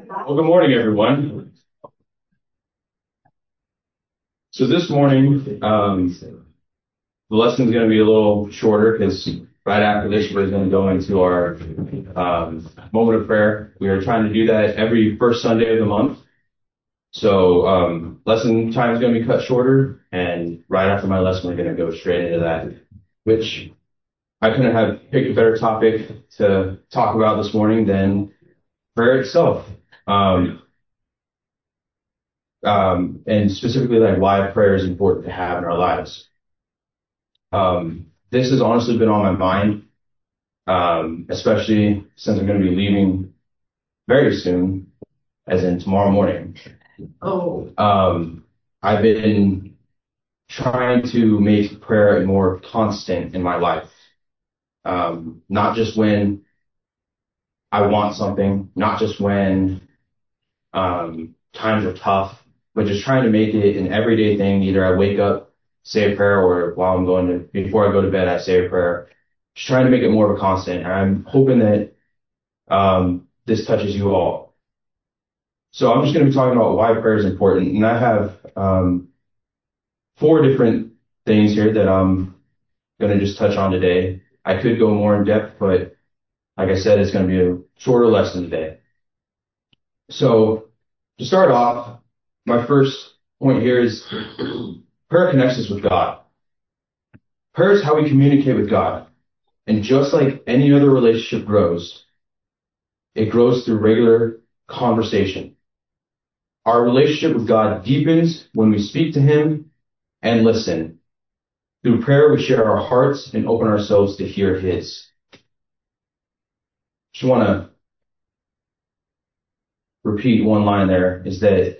Well, good morning, everyone. So this morning, the lesson is going to be a little shorter because right after this, we're going to go into our moment of prayer. We are trying to do that every first Sunday of the month. So lesson time is going to be cut shorter, and right after my lesson, we're going to go straight into that, which I couldn't have picked a better topic to talk about this morning than prayer itself. And specifically like why prayer is important to have in our lives. This has honestly been on my mind, especially since I'm going to be leaving very soon, as in tomorrow morning. I've been trying to make prayer more constant in my life. Not just when I want something, not just when times are tough, but just trying to make it an everyday thing. Either I wake up, say a prayer, or while before I go to bed, I say a prayer. Just trying to make it more of a constant. And I'm hoping that this touches you all. So I'm just going to be talking about why prayer is important. And I have four different things here that I'm going to just touch on today. I could go more in depth, but like I said, it's going to be a shorter lesson today. So to start off, my first point here is prayer connects us with God. Prayer is how we communicate with God. And just like any other relationship grows, it grows through regular conversation. Our relationship with God deepens when we speak to Him and listen. Through prayer, we share our hearts and open ourselves to hear His. Just want to repeat one line there, is that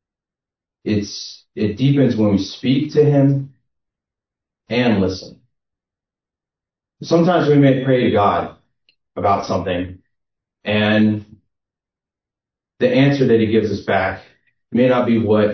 it deepens when we speak to Him and listen. Sometimes we may pray to God about something, and the answer that He gives us back may not be what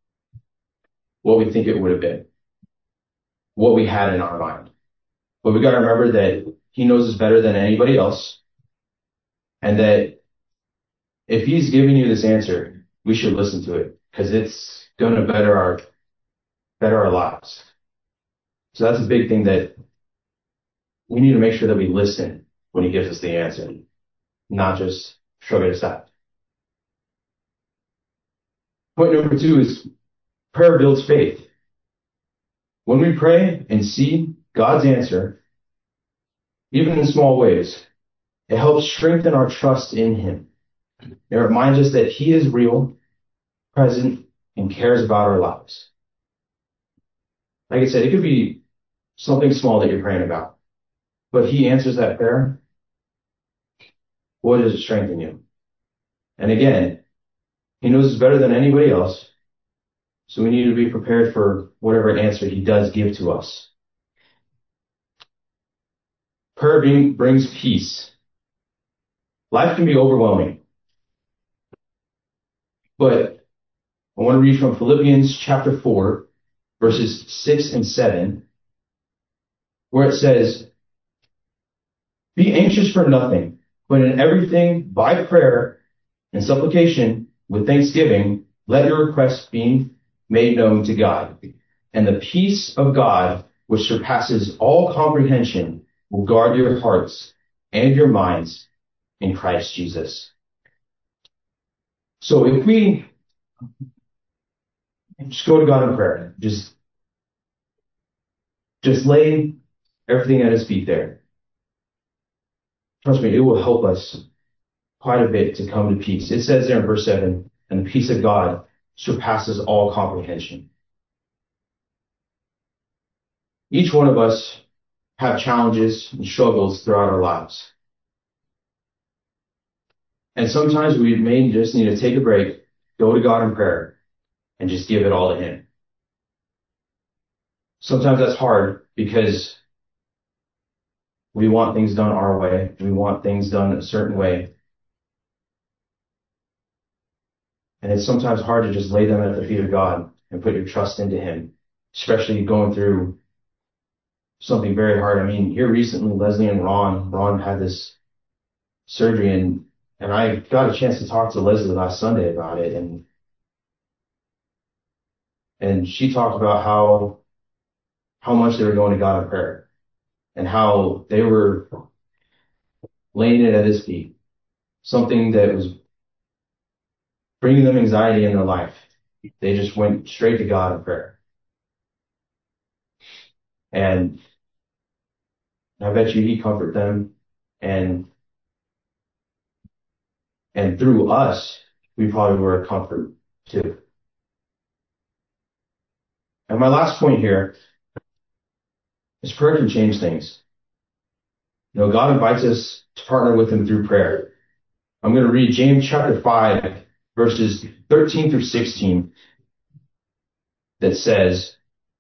we think it would have been, what we had in our mind. But we got to remember that He knows us better than anybody else, and that if He's giving you this answer, we should listen to it because it's going to better our lives. So that's a big thing, that we need to make sure that we listen when He gives us the answer, not just shrug it aside. Point number 2 is prayer builds faith. When we pray and see God's answer, even in small ways, it helps strengthen our trust in Him. It reminds us that He is real, present, and cares about our lives. Like I said, it could be something small that you're praying about, but He answers that prayer. Boy, does it strengthen you. And again, He knows us better than anybody else, so we need to be prepared for whatever answer He does give to us. Prayer brings peace. Life can be overwhelming, but I want to read from Philippians chapter 4, verses 6 and 7, where it says, "Be anxious for nothing, but in everything by prayer and supplication with thanksgiving, let your requests be made known to God. And the peace of God, which surpasses all comprehension, will guard your hearts and your minds in Christ Jesus." So if we just go to God in prayer, just lay everything at His feet there, trust me, it will help us quite a bit to come to peace. It says there in verse 7, "And the peace of God surpasses all comprehension." Each one of us have challenges and struggles throughout our lives. And sometimes we may just need to take a break, go to God in prayer, and just give it all to Him. Sometimes that's hard because we want things done our way. We want things done a certain way. And it's sometimes hard to just lay them at the feet of God and put your trust into Him, especially going through something very hard. I mean, here recently, Leslie and Ron had this surgery, and And I got a chance to talk to Leslie last Sunday about it, and she talked about how much they were going to God in prayer and how they were laying it at his feet, something that was bringing them anxiety in their life. They just went straight to God in prayer. And I bet you he comforted them, and through us, we probably were a comfort too. And my last point here is prayer can change things. You know, God invites us to partner with him through prayer. I'm going to read James chapter 5, verses 13 through 16, that says,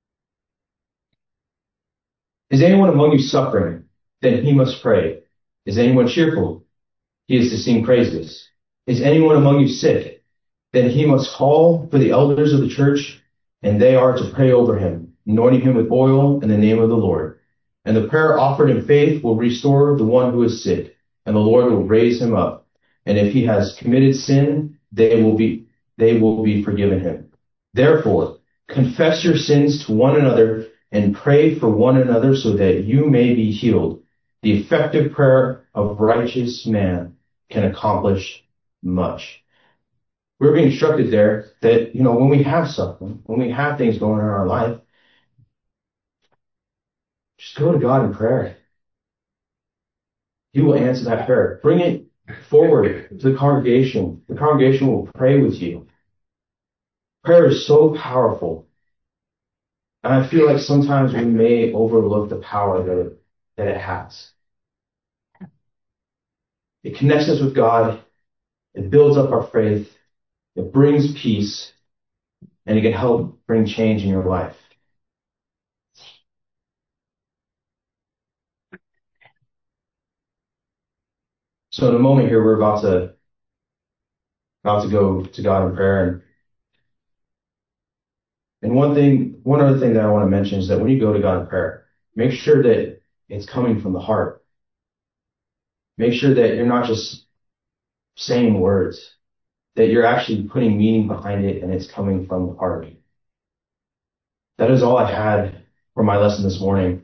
"Is anyone among you suffering? Then he must pray. Is anyone cheerful? He is to sing praises. Is anyone among you sick? Then he must call for the elders of the church, and they are to pray over him, anointing him with oil in the name of the Lord. And the prayer offered in faith will restore the one who is sick, and the Lord will raise him up. And if he has committed sin, they will be forgiven him. Therefore, confess your sins to one another and pray for one another so that you may be healed. The effective prayer of righteous man can accomplish much." We're being instructed there that, you know, when we have suffering, when we have things going on in our life, just go to God in prayer. He will answer that prayer. Bring it forward to the congregation. The congregation will pray with you. Prayer is so powerful. And I feel like sometimes we may overlook the power that it has. It connects us with God. It builds up our faith. It brings peace. And it can help bring change in your life. So in a moment here, we're about to go to God in prayer. And one other thing that I want to mention is that when you go to God in prayer, make sure that it's coming from the heart. Make sure that you're not just saying words, that you're actually putting meaning behind it and it's coming from the heart. That is all I had for my lesson this morning.